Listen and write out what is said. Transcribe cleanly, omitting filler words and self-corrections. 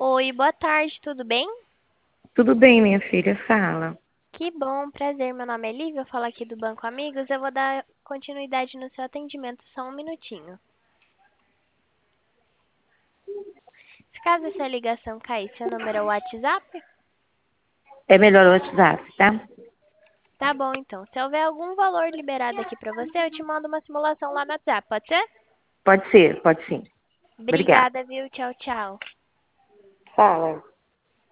Oi, boa tarde, tudo bem? Tudo bem, minha filha, fala. Que bom, prazer. Meu nome é Lívia, eu falo aqui do Banco Amigos. Eu vou dar continuidade no seu atendimento, só um minutinho. Se caso essa ligação cair, seu número é o WhatsApp? É melhor o WhatsApp, tá? Tá bom, então. Se houver algum valor liberado aqui pra você, eu te mando uma simulação lá no WhatsApp, pode ser? Pode sim. Obrigada. Obrigada, viu? Tchau, tchau. Fala.